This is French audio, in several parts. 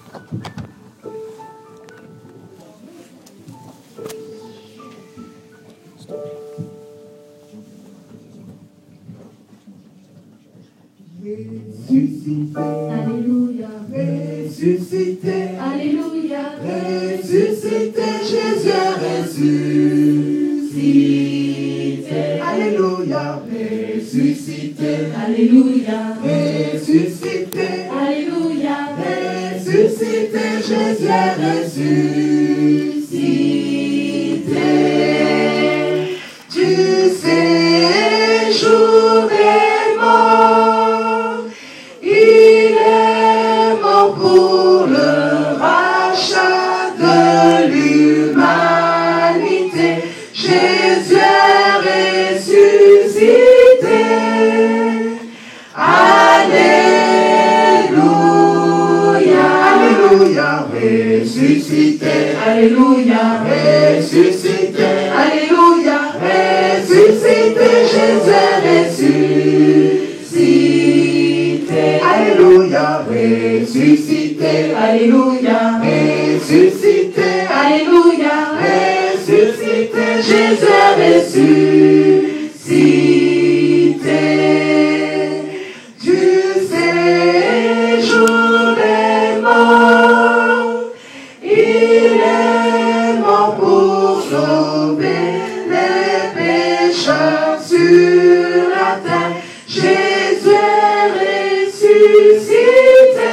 Ressuscité, alléluia, ressuscité, alléluia, ressuscité, Jésus est ressuscité, alléluia, ressuscité, alléluia, ressuscité, alléluia, ressuscité, Jésus est ressuscité, du séjour des morts. Il est mort pour le rachat de l'humanité. Jésus est ressuscité. Alléluia. Alléluia. Ressuscité. Alléluia. Ressuscité. Alléluia. Ressuscité. Jésus est ressuscité. Alléluia, ressuscité, alléluia, ressuscité, alléluia, ressuscité, Jésus est ressuscité. Du séjour des morts, il est mort pour sauver les pécheurs sur la terre. Jésus est ressuscité.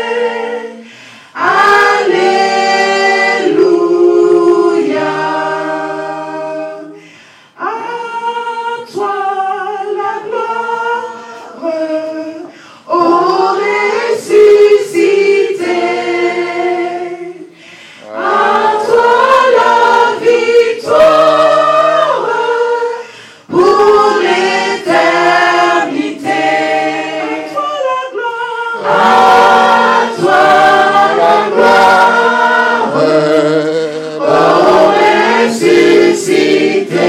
Alléluia. À toi la gloire, ô ressuscité. À toi la victoire pour l'éternité. À toi la gloire, ô ressuscité.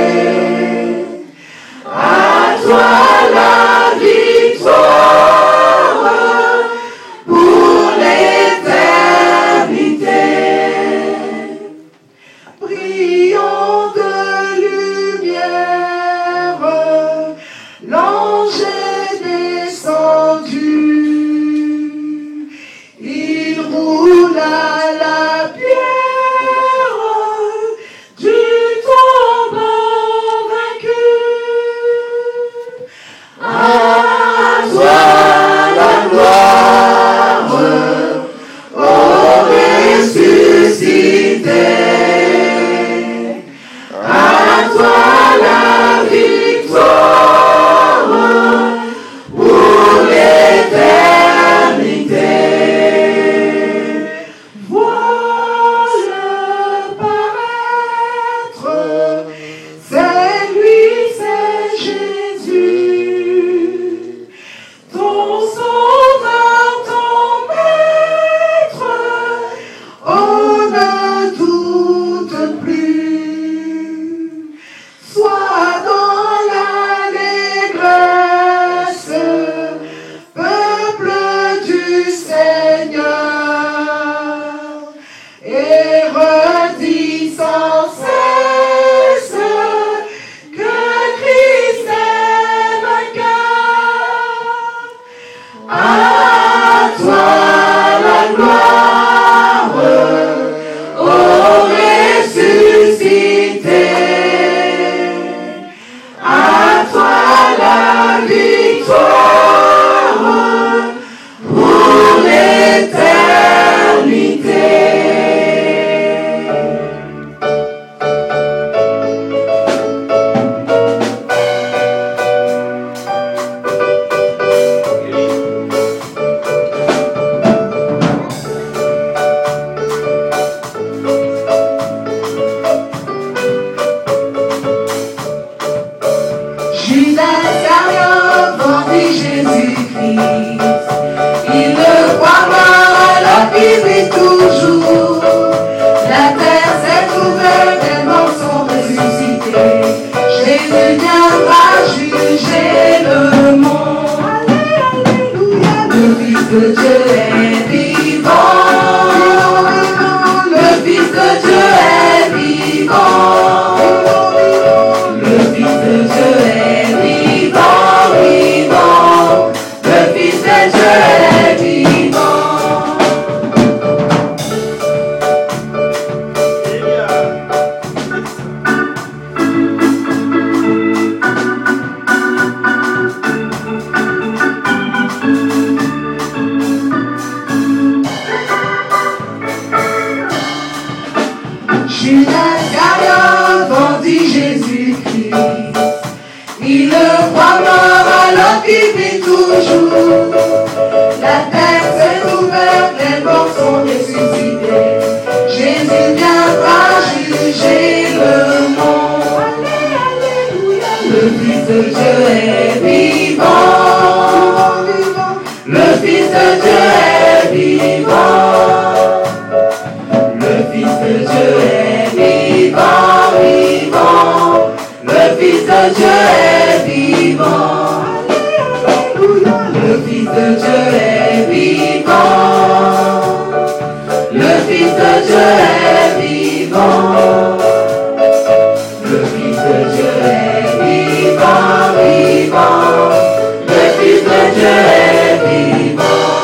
À toi la victoire pour l'éternité. Brillant de lumière, l'ange est descendu. Il roule à la pierre du tombeau vaincu. À toi la gloire, ô ressuscité. À toi la victoire pour l'éternité. Vois-le paraître, c'est lui, c'est Jésus, ton sauveur, ton maître. Oh, ne doute plus, sois dans l'allégresse, peuple du Seigneur, et redis sans cesse que Christ est vainqueur. À toi la gloire, ô ressuscité. À toi la victoire pour l'éternité. Judas Iscariote vendit Jésus Dieu est vivant. Le Fils de Dieu est vivant. Le Fils de Dieu est vivant. Le Fils de Dieu est vivant, vivant. Le Fils de Dieu est vivant.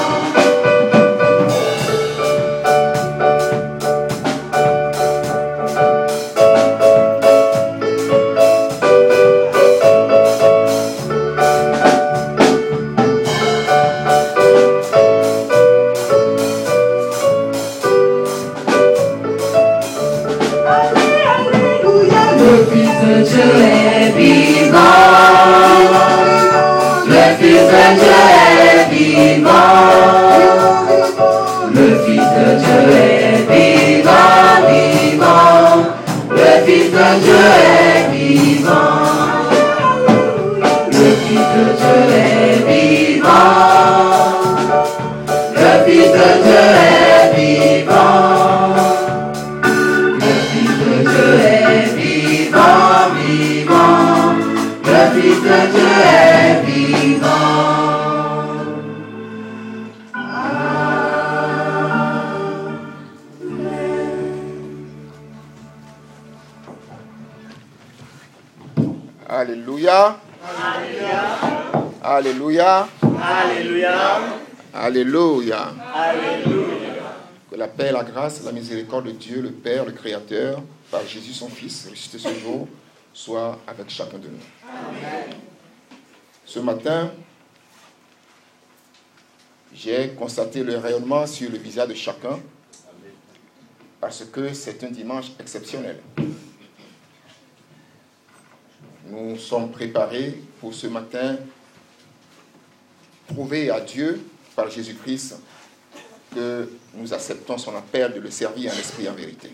Alléluia. Alléluia. Alléluia. Alléluia. Alléluia. Que la paix, la grâce, la miséricorde de Dieu, le Père, le Créateur, par Jésus son Fils, ressuscité ce jour, soit avec chacun de nous. Amen. Ce matin, j'ai constaté le rayonnement sur le visage de chacun parce que c'est un dimanche exceptionnel. Nous sommes préparés pour ce matin prouver à Dieu, par Jésus-Christ, que nous acceptons son appel de le servir en esprit et en vérité.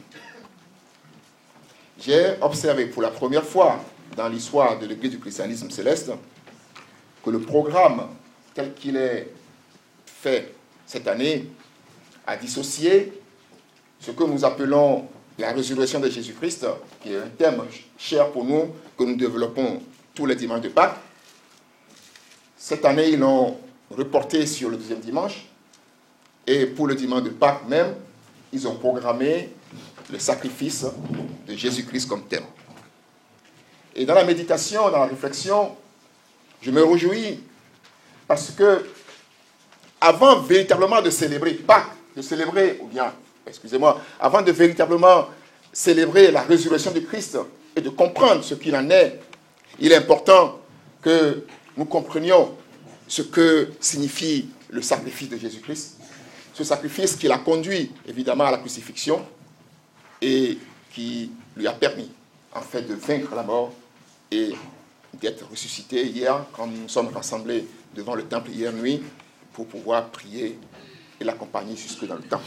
J'ai observé pour la première fois dans l'histoire de l'Église du christianisme céleste que le programme tel qu'il est fait cette année a dissocié ce que nous appelons la résurrection de Jésus-Christ, qui est un thème cher pour nous, que nous développons tous les dimanches de Pâques. Cette année, ils l'ont reporté sur le deuxième dimanche. Et pour le dimanche de Pâques même, ils ont programmé le sacrifice de Jésus-Christ comme thème. Et dans la méditation, dans la réflexion, je me réjouis parce que avant véritablement de célébrer Pâques, avant de véritablement célébrer la résurrection de Christ et de comprendre ce qu'il en est, il est important que nous comprenions ce que signifie le sacrifice de Jésus-Christ. Ce sacrifice qui l'a conduit évidemment à la crucifixion et qui lui a permis en fait de vaincre la mort et d'être ressuscité hier quand nous sommes rassemblés devant le temple hier nuit pour pouvoir prier et l'accompagner jusque dans le temple.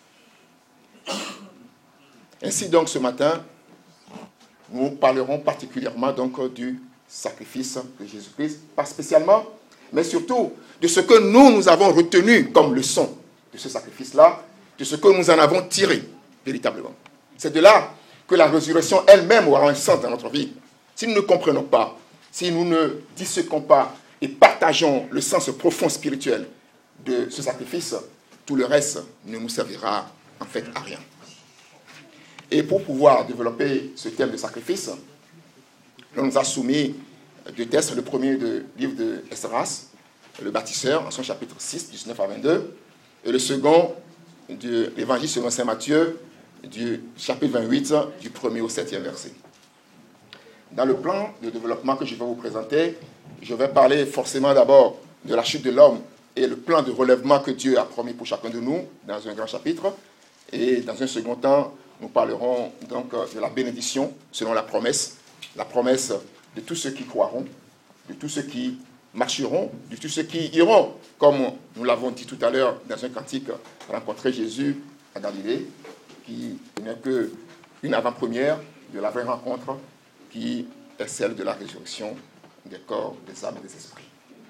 Ainsi donc ce matin, nous parlerons particulièrement donc du sacrifice de Jésus-Christ, pas spécialement, mais surtout de ce que nous avons retenu comme leçon de ce sacrifice-là, de ce que nous en avons tiré véritablement. C'est de là que la résurrection elle-même aura un sens dans notre vie. Si nous ne comprenons pas, si nous ne disséquons pas et partageons le sens profond spirituel de ce sacrifice, tout le reste ne nous servira en fait à rien. Et pour pouvoir développer ce thème de sacrifice, on nous a soumis deux textes. Le premier du livre de Esdras, le bâtisseur, en son chapitre 6, 19 à 22, et le second de l'évangile selon saint Matthieu, du chapitre 28, du 1er au 7e verset. Dans le plan de développement que je vais vous présenter, je vais parler forcément d'abord de la chute de l'homme et le plan de relèvement que Dieu a promis pour chacun de nous dans un grand chapitre. Et dans un second temps, nous parlerons donc de la bénédiction selon la promesse de tous ceux qui croiront, de tous ceux qui marcheront, de tous ceux qui iront, comme nous l'avons dit tout à l'heure dans un cantique, rencontrer Jésus à Galilée, qui n'est qu'une avant-première de la vraie rencontre qui est celle de la résurrection des corps, des âmes et des esprits.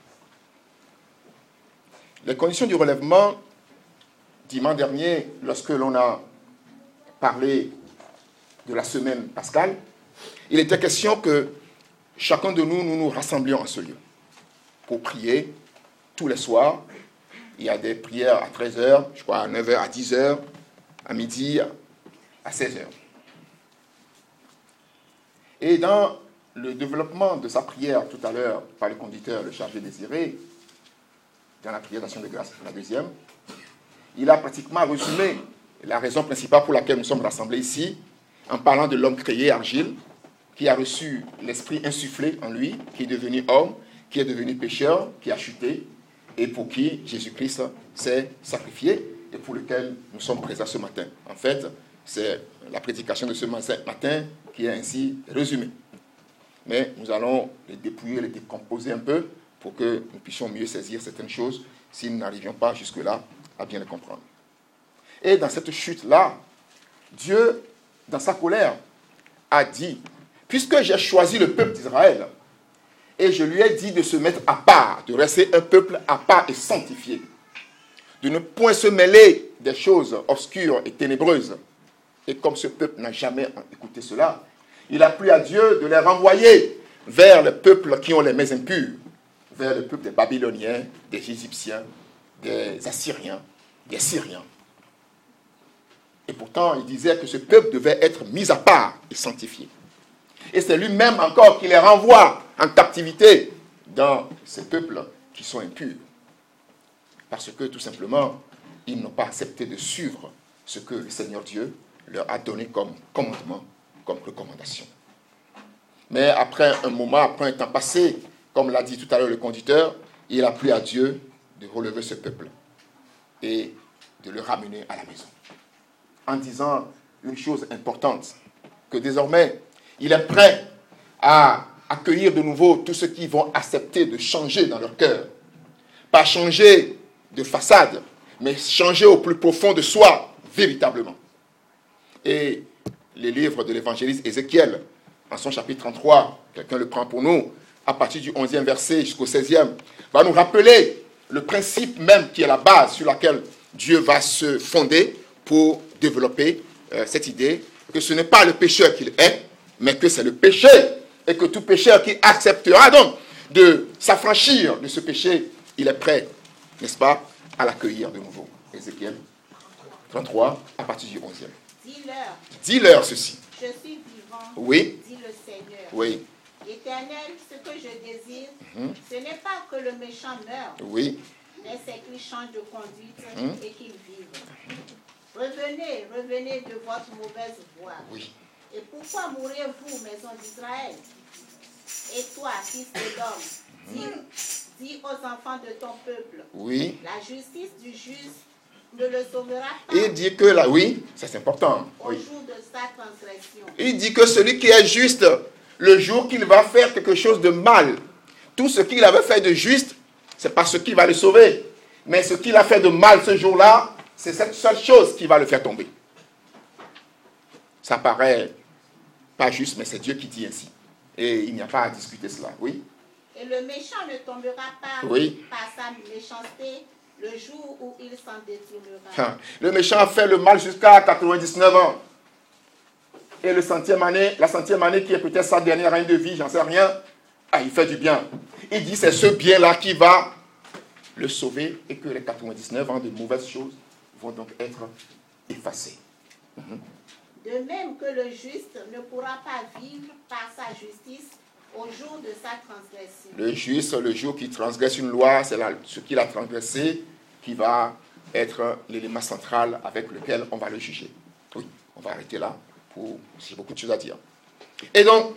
Les conditions du relèvement, dimanche dernier, lorsque l'on a parlé de la semaine pascale, il était question que chacun de nous, nous nous rassemblions à ce lieu pour prier tous les soirs. Il y a des prières à 13h, je crois à 9h, à 10h, à midi, à 16h. Et dans le développement de sa prière tout à l'heure par le conducteur, le chargé désiré, dans la prière d'action de grâce, la deuxième, il a pratiquement résumé la raison principale pour laquelle nous sommes rassemblés ici, en parlant de l'homme créé, Argile, qui a reçu l'esprit insufflé en lui, qui est devenu homme, qui est devenu pécheur, qui a chuté, et pour qui Jésus-Christ s'est sacrifié, et pour lequel nous sommes présents ce matin. En fait, c'est la prédication de ce matin qui est ainsi résumée. Mais nous allons les dépouiller, les décomposer un peu, pour que nous puissions mieux saisir certaines choses, si nous n'arrivions pas jusque-là à bien les comprendre. Et dans cette chute-là, Dieu, dans sa colère, a dit, puisque j'ai choisi le peuple d'Israël, et je lui ai dit de se mettre à part, de rester un peuple à part et sanctifié, de ne point se mêler des choses obscures et ténébreuses. Et comme ce peuple n'a jamais écouté cela, il a plu à Dieu de les renvoyer vers le peuple qui ont les mains impures, vers le peuple des Babyloniens, des Égyptiens, des Assyriens, des Syriens. Et pourtant, il disait que ce peuple devait être mis à part et sanctifié. Et c'est lui-même encore qui les renvoie en captivité dans ces peuples qui sont impurs. Parce que, tout simplement, ils n'ont pas accepté de suivre ce que le Seigneur Dieu leur a donné comme commandement, comme recommandation. Mais après un moment, après un temps passé, comme l'a dit tout à l'heure le conducteur, il a plu à Dieu de relever ce peuple et de le ramener à la maison. En disant une chose importante, que désormais, il est prêt à accueillir de nouveau tous ceux qui vont accepter de changer dans leur cœur. Pas changer de façade, mais changer au plus profond de soi, véritablement. Et les livres de l'évangéliste Ézéchiel, en son chapitre 33, quelqu'un le prend pour nous, à partir du 11e verset jusqu'au 16e, va nous rappeler le principe même qui est la base sur laquelle Dieu va se fonder pour développer cette idée que ce n'est pas le pécheur qu'il est, mais que c'est le péché, et que tout pécheur qui acceptera donc de s'affranchir de ce péché, il est prêt, n'est-ce pas, à l'accueillir de nouveau. Ézéchiel 33, à partir du 11e. Dis-leur ceci. Je suis vivant, oui, dit le Seigneur. Oui. Éternel, ce que je désire, ce n'est pas que le méchant meure, Oui. mais c'est qu'il change de conduite et qu'il vive. Revenez, revenez de votre mauvaise voie. Oui. Et pourquoi mourrez-vous, maison d'Israël? Et toi, fils de l'homme, dis aux enfants de ton peuple, Oui. la justice du juste ne le sauvera pas. Il dit que là, oui, ça c'est important. Au Oui. jour de sa transgression. Il dit que celui qui est juste, le jour qu'il va faire quelque chose de mal, tout ce qu'il avait fait de juste, c'est pas ce qui va le sauver. Mais ce qu'il a fait de mal ce jour-là, c'est cette seule chose qui va le faire tomber. Ça paraît pas juste, mais c'est Dieu qui dit ainsi. Et il n'y a pas à discuter cela. Oui. Et le méchant ne tombera pas Oui. par sa méchanceté le jour où il s'en détournera. Le méchant a fait le mal jusqu'à 99 ans. Et la centième année qui est peut-être sa dernière année de vie, j'en sais rien, il fait du bien. Il dit c'est ce bien-là qui va le sauver et que les 99 ans de mauvaises choses vont donc être effacés. De même que le juste ne pourra pas vivre par sa justice au jour de sa transgression. Le juste, le jour qu'il transgresse une loi, c'est ce qu'il a transgressé qui va être l'élément central avec lequel on va le juger. Oui, on va arrêter là, j'ai beaucoup de choses à dire. Et donc,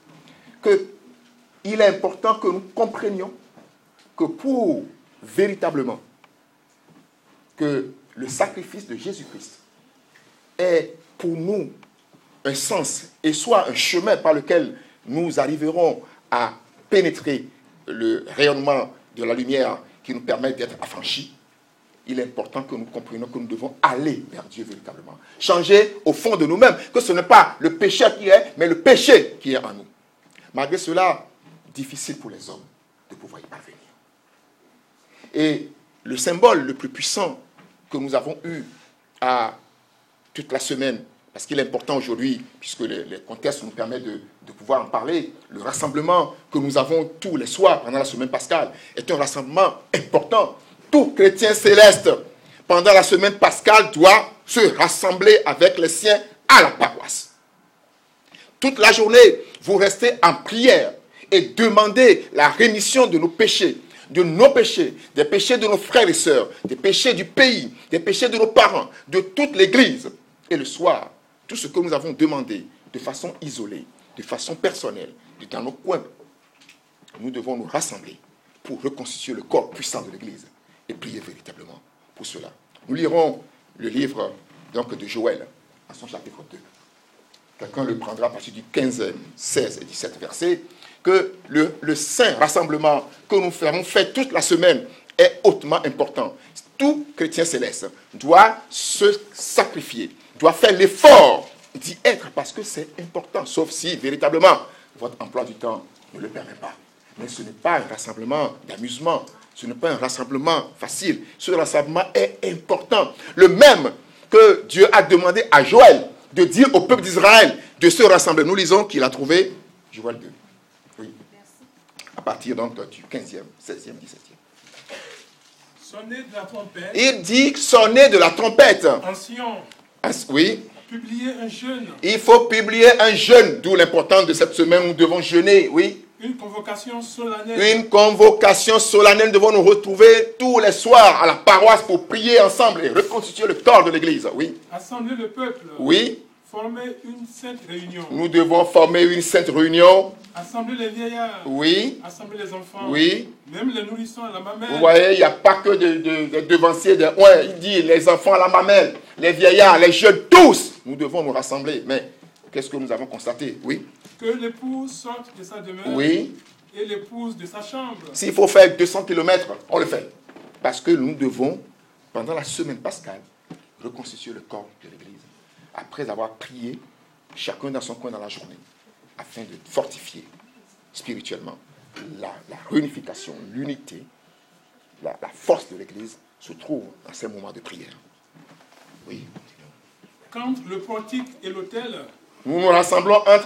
il est important que nous comprenions que pour véritablement que le sacrifice de Jésus-Christ est pour nous un sens et soit un chemin par lequel nous arriverons à pénétrer le rayonnement de la lumière qui nous permet d'être affranchis, il est important que nous comprenions que nous devons aller vers Dieu véritablement. Changer au fond de nous-mêmes, que ce n'est pas le péché qui est, mais le péché qui est en nous. Malgré cela, difficile pour les hommes de pouvoir y parvenir. Et le symbole le plus puissant que nous avons eu à toute la semaine Parce qu'il est important aujourd'hui, puisque les contextes nous permettent de pouvoir en parler, le rassemblement que nous avons tous les soirs pendant la semaine pascale est un rassemblement important. Tout chrétien céleste, pendant la semaine pascale, doit se rassembler avec les siens à la paroisse. Toute la journée, vous restez en prière et demandez la rémission de nos péchés, des péchés de nos frères et sœurs, des péchés du pays, des péchés de nos parents, de toute l'Église. Et le soir, tout ce que nous avons demandé de façon isolée, de façon personnelle, dans nos coins, nous devons nous rassembler pour reconstituer le corps puissant de l'Église et prier véritablement pour cela. Nous lirons le livre donc, de Joël, à son chapitre 2. Quelqu'un le prendra à partir du 15, 16 et 17 versets, que le saint rassemblement que nous ferons faire toute la semaine est hautement important. Tout chrétien céleste doit se sacrifier, doit faire l'effort d'y être parce que c'est important, sauf si véritablement votre emploi du temps ne le permet pas. Mais ce n'est pas un rassemblement d'amusement, ce n'est pas un rassemblement facile. Ce rassemblement est important. Le même que Dieu a demandé à Joël de dire au peuple d'Israël de se rassembler. Nous lisons qu'il a trouvé Joël 2. Oui. À partir donc du 15e, 16e, 17e. Sonnez de la trompette. Il dit sonner de la trompette. En Sion. Oui. Publier un jeûne. Il faut publier un jeûne, d'où l'importance de cette semaine, nous devons jeûner, oui. Une convocation solennelle. Une convocation solennelle, nous devons nous retrouver tous les soirs à la paroisse pour prier ensemble et reconstituer le corps de l'Église, oui. Assembler le peuple. Oui. Former une sainte réunion. Nous devons former une sainte réunion. Assembler les vieillards. Oui. Assembler les enfants. Oui. Même les nourrissons à la mamelle. Vous voyez, il n'y a pas que des devanciers. Ouais, il dit les enfants à la mamelle, les vieillards, les jeunes, tous. Nous devons nous rassembler. Mais qu'est-ce que nous avons constaté? Oui. Que l'épouse sorte de sa demeure. Oui. Et l'épouse de sa chambre. S'il faut faire 200 km, on le fait. Parce que nous devons, pendant la semaine pascale, reconstituer le corps de l'Église. Après avoir prié, chacun dans son coin dans la journée, afin de fortifier spirituellement la réunification, l'unité, la force de l'Église se trouve dans ces moments de prière. Oui. Quand le portique et l'autel. Nous nous rassemblons entre